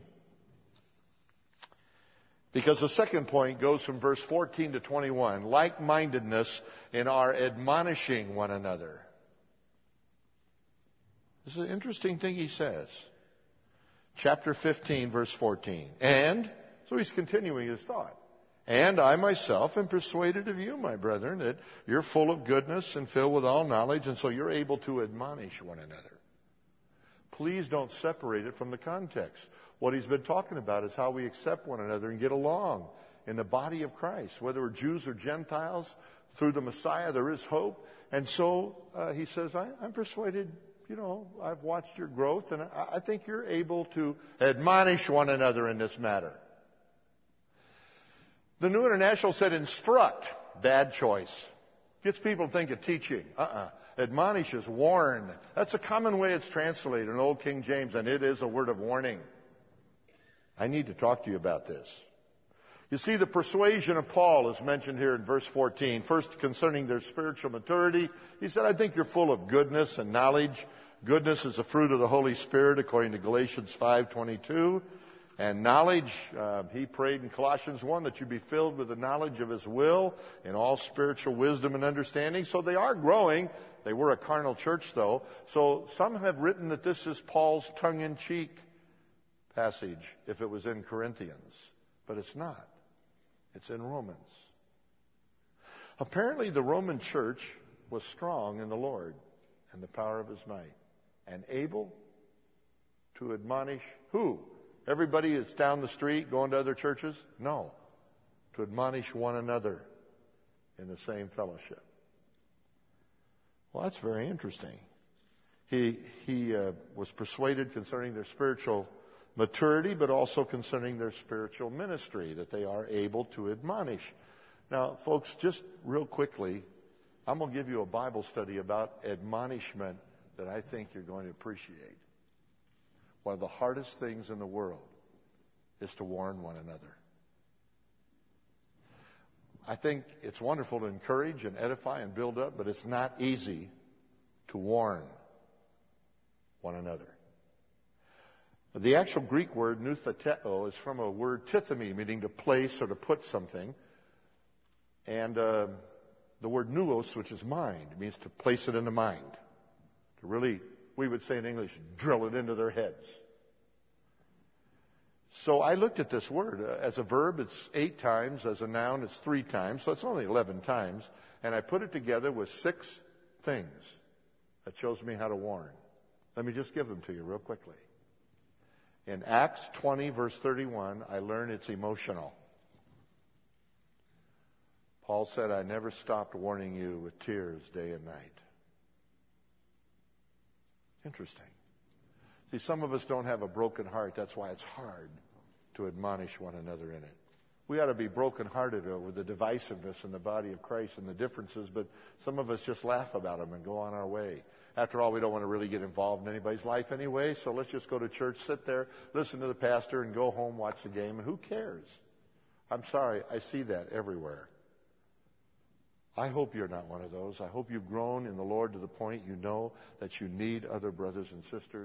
Because the second point goes from verse fourteen to twenty-one. Like-mindedness in our admonishing one another. This is an interesting thing he says. Chapter fifteen, verse fourteen. And, so he's continuing his thought. And I myself am persuaded of you, my brethren, that you're full of goodness and filled with all knowledge, and so you're able to admonish one another. Please don't separate it from the context. What he's been talking about is how we accept one another and get along in the body of Christ. Whether we're Jews or Gentiles, through the Messiah there is hope. And so uh, he says, I, I'm persuaded, you know, I've watched your growth, and I, I think you're able to admonish one another in this matter. The New International said instruct. Bad choice. Gets people to think of teaching. Uh-uh. Admonish is warn. That's a common way it's translated in Old King James, and it is a word of warning. I need to talk to you about this. You see, the persuasion of Paul is mentioned here in verse fourteen. First, concerning their spiritual maturity, he said, I think you're full of goodness and knowledge. Goodness is a fruit of the Holy Spirit, according to Galatians five twenty-two. And knowledge, uh, he prayed in Colossians one that you be filled with the knowledge of His will in all spiritual wisdom and understanding. So they are growing. They were a carnal church, though. So some have written that this is Paul's tongue-in-cheek passage if it was in Corinthians. But it's not. It's in Romans. Apparently the Roman church was strong in the Lord and the power of His might, and able to admonish who? Everybody that's down the street going to other churches? No. To admonish one another in the same fellowship. Well, that's very interesting. He, he uh, was persuaded concerning their spiritual maturity, but also concerning their spiritual ministry, that they are able to admonish. Now, folks, just real quickly, I'm going to give you a Bible study about admonishment that I think you're going to appreciate. One of the hardest things in the world is to warn one another. I think it's wonderful to encourage and edify and build up, but it's not easy to warn one another. The actual Greek word noutheteo is from a word tithemi, meaning to place or to put something. And uh, the word nous, which is mind, means to place it in the mind. To really, we would say in English, drill it into their heads. So I looked at this word. Uh, as a verb, it's eight times. As a noun, it's three times. So it's only eleven times. And I put it together with six things that shows me how to warn. Let me just give them to you real quickly. In Acts twenty, verse thirty-one, I learned it's emotional. Paul said, I never stopped warning you with tears day and night. Interesting. See, some of us don't have a broken heart. That's why it's hard to admonish one another in it. We ought to be brokenhearted over the divisiveness in the body of Christ and the differences, but some of us just laugh about them and go on our way. After all, we don't want to really get involved in anybody's life anyway, so let's just go to church, sit there, listen to the pastor, and go home, watch the game, and who cares? I'm sorry, I see that everywhere. I hope you're not one of those. I hope you've grown in the Lord to the point you know that you need other brothers and sisters.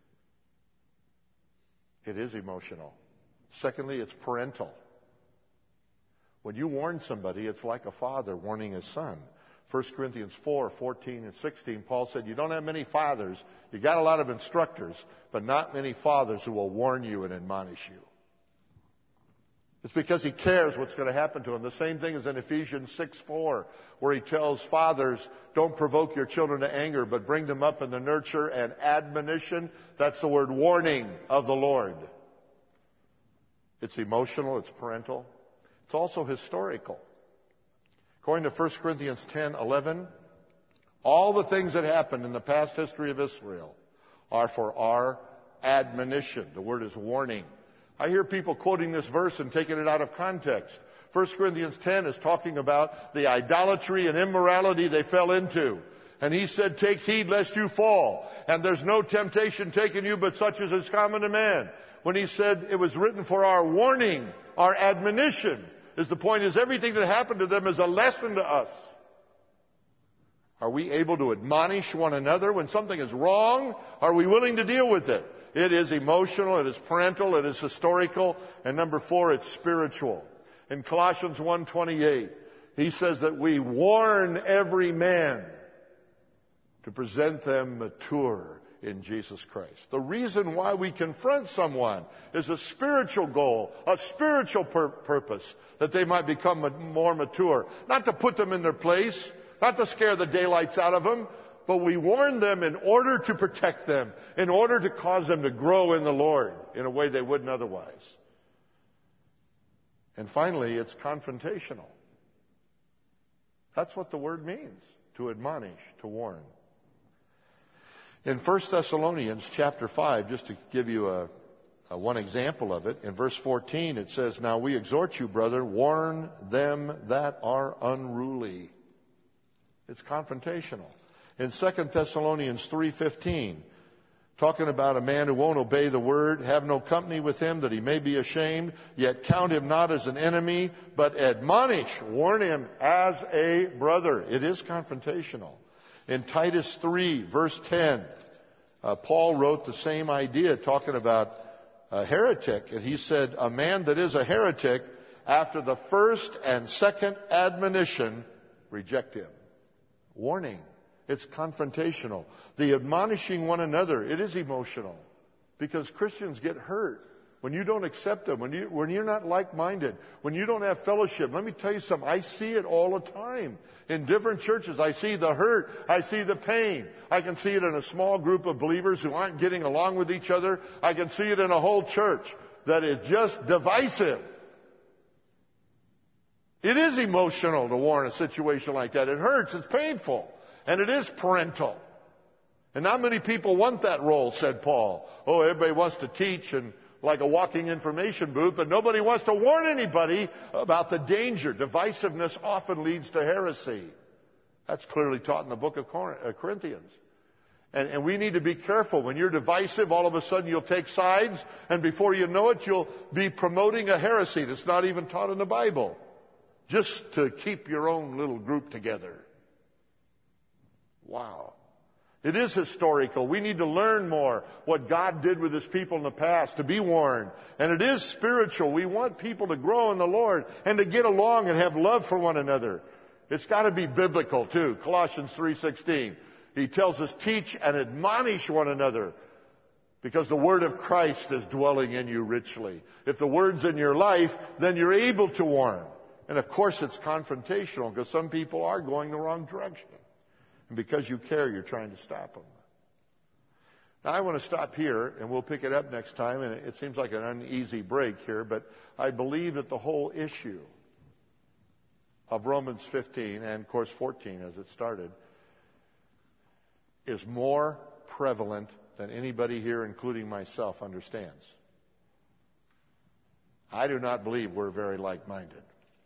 It is emotional. Secondly, it's parental. When you warn somebody, it's like a father warning his son. First Corinthians four, fourteen and sixteen, Paul said, you don't have many fathers. You got a lot of instructors, but not many fathers who will warn you and admonish you. It's because he cares what's going to happen to him. The same thing is in Ephesians six four, where he tells fathers, don't provoke your children to anger, but bring them up in the nurture and admonition. That's the word warning of the Lord. It's emotional, it's parental. It's also historical. According to First Corinthians ten eleven, All the things that happened in the past history of Israel are for our admonition. The word is warning. I hear people quoting this verse and taking it out of context. First Corinthians ten is talking about the idolatry and immorality they fell into. And he said, take heed lest you fall. And there's no temptation taken you but such as is common to man. When he said it was written for our warning, our admonition, is the point is everything that happened to them is a lesson to us. Are we able to admonish one another when something is wrong? Are we willing to deal with it? It is emotional, it is parental, it is historical, and number four, it's spiritual. In Colossians one twenty-eight, he says that we warn every man to present them mature in Jesus Christ. The reason why we confront someone is a spiritual goal, a spiritual pur- purpose, that they might become ma- more mature. Not to put them in their place, not to scare the daylights out of them, but we warn them in order to protect them, in order to cause them to grow in the Lord in a way they wouldn't otherwise. And finally, it's confrontational. That's what the word means, to admonish, to warn. In First Thessalonians chapter five, just to give you a, a one example of it, in verse fourteen it says, now we exhort you, brother, warn them that are unruly. It's confrontational. In Second Thessalonians three fifteen, talking about a man who won't obey the word, have no company with him that he may be ashamed, yet count him not as an enemy, but admonish, warn him as a brother. It is confrontational. In Titus three, verse ten, uh, Paul wrote the same idea, talking about a heretic, and he said, a man that is a heretic, after the first and second admonition, reject him. Warning. It's confrontational. The admonishing one another, it is emotional. Because Christians get hurt when you don't accept them, when, you, when you're not like-minded, when you don't have fellowship. Let me tell you something. I see it all the time. In different churches, I see the hurt. I see the pain. I can see it in a small group of believers who aren't getting along with each other. I can see it in a whole church that is just divisive. It is emotional to warn a situation like that. It hurts. It's painful. And it is parental. And not many people want that role, said Paul. Oh, everybody wants to teach and like a walking information booth, but nobody wants to warn anybody about the danger. Divisiveness often leads to heresy. That's clearly taught in the book of Corinthians. And, and we need to be careful. When you're divisive, all of a sudden you'll take sides, and before you know it, you'll be promoting a heresy that's not even taught in the Bible, just to keep your own little group together. Wow. It is historical. We need to learn more what God did with His people in the past, to be warned. And it is spiritual. We want people to grow in the Lord and to get along and have love for one another. It's got to be biblical too. Colossians three sixteen. He tells us, teach and admonish one another, because the word of Christ is dwelling in you richly. If the word's in your life, then you're able to warn. And of course it's confrontational, because some people are going the wrong direction. And because you care, you're trying to stop them. Now, I want to stop here, and we'll pick it up next time. And it seems like an uneasy break here, but I believe that the whole issue of Romans fifteen, and of course fourteen as it started, is more prevalent than anybody here, including myself, understands. I do not believe we're very like-minded.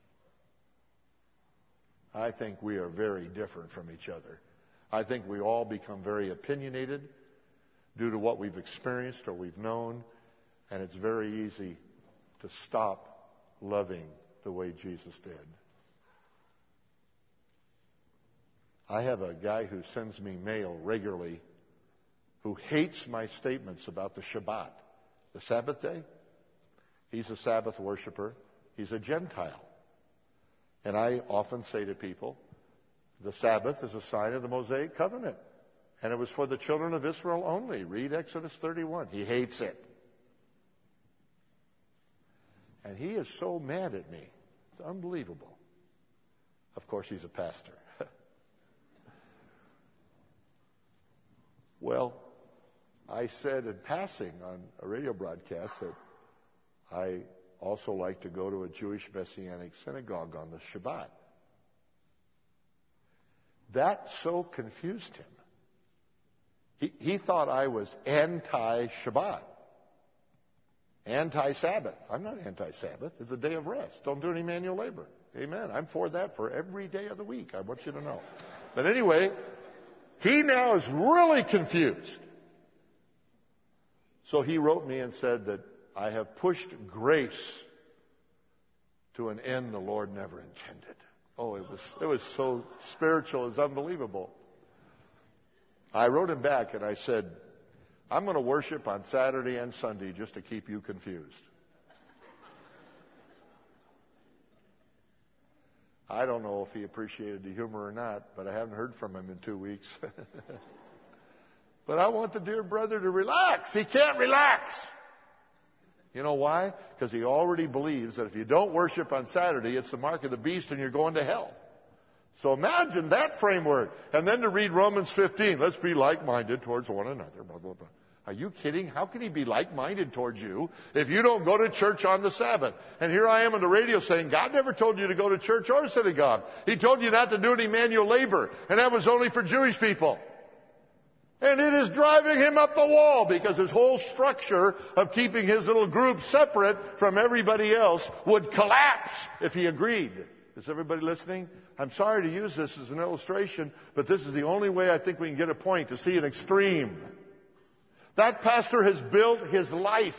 I think we are very different from each other. I think we all become very opinionated due to what we've experienced or we've known, and it's very easy to stop loving the way Jesus did. I have a guy who sends me mail regularly who hates my statements about the Shabbat, the Sabbath day. He's a Sabbath worshiper. He's a Gentile. And I often say to people, the Sabbath is a sign of the Mosaic covenant. And it was for the children of Israel only. Read Exodus thirty-one. He hates it. And he is so mad at me. It's unbelievable. Of course, he's a pastor. Well, I said in passing on a radio broadcast that I also like to go to a Jewish Messianic synagogue on the Shabbat. That so confused him. He, he thought I was anti-Shabbat, anti-Sabbath. I'm not anti-Sabbath. It's a day of rest. Don't do any manual labor. Amen. I'm for that for every day of the week. I want you to know. But anyway, he now is really confused. So he wrote me and said that I have pushed grace to an end the Lord never intended. Oh, it was, it was so spiritual. It was unbelievable. I wrote him back and I said, I'm going to worship on Saturday and Sunday just to keep you confused. I don't know if he appreciated the humor or not, but I haven't heard from him in two weeks. But I want the dear brother to relax. He can't relax. You know why? Because he already believes that if you don't worship on Saturday, it's the mark of the beast and you're going to hell. So imagine that framework. And then to read Romans fifteen, let's be like-minded towards one another. Blah, blah, blah. Are you kidding? How can he be like-minded towards you if you don't go to church on the Sabbath? And here I am on the radio saying, God never told you to go to church or synagogue. He told you not to do any manual labor. And that was only for Jewish people. And it is driving him up the wall because his whole structure of keeping his little group separate from everybody else would collapse if he agreed. Is everybody listening? I'm sorry to use this as an illustration, but this is the only way I think we can get a point to see an extreme. That pastor has built his life.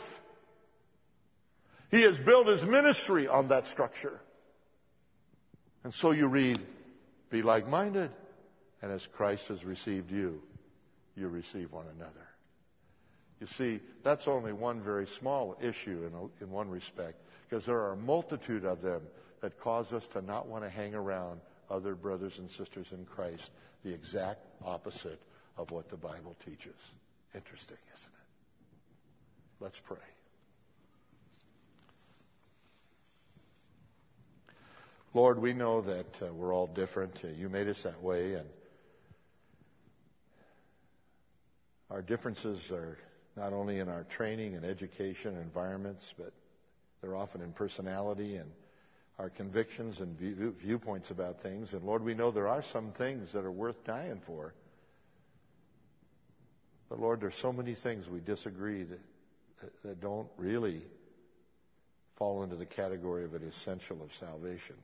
He has built his ministry on that structure. And so you read, be like-minded, and as Christ has received you, you receive one another. You see, that's only one very small issue in, a, in one respect, because there are a multitude of them that cause us to not want to hang around other brothers and sisters in Christ, the exact opposite of what the Bible teaches. Interesting, isn't it? Let's pray. Lord, we know that uh, we're all different. Uh, you made us that way, and our differences are not only in our training and education environments, but they're often in personality and our convictions and view, viewpoints about things. And Lord, we know there are some things that are worth dying for. But Lord, there's so many things we disagree that, that don't really fall into the category of an essential of salvation.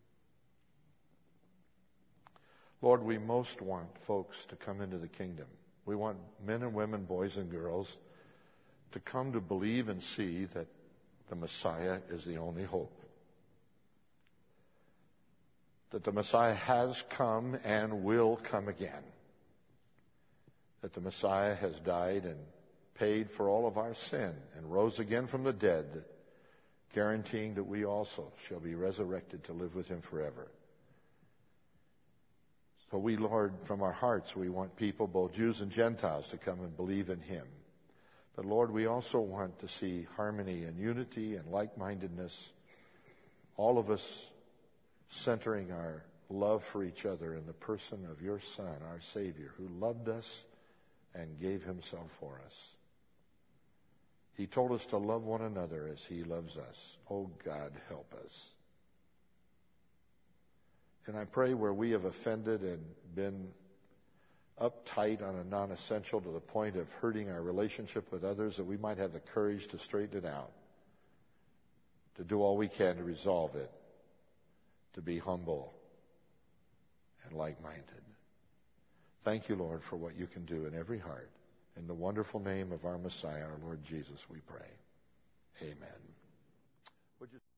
Lord, we most want folks to come into the kingdom. We want men and women, boys and girls, to come to believe and see that the Messiah is the only hope. That the Messiah has come and will come again. That the Messiah has died and paid for all of our sin and rose again from the dead, guaranteeing that we also shall be resurrected to live with him forever. So we, Lord, from our hearts, we want people, both Jews and Gentiles, to come and believe in him. But Lord, we also want to see harmony and unity and like-mindedness, all of us centering our love for each other in the person of your Son, our Savior, who loved us and gave himself for us. He told us to love one another as he loves us. Oh, God, help us. And I pray where we have offended and been uptight on a non-essential to the point of hurting our relationship with others, that we might have the courage to straighten it out, to do all we can to resolve it, to be humble and like-minded. Thank you, Lord, for what you can do in every heart. In the wonderful name of our Messiah, our Lord Jesus, we pray. Amen. Would you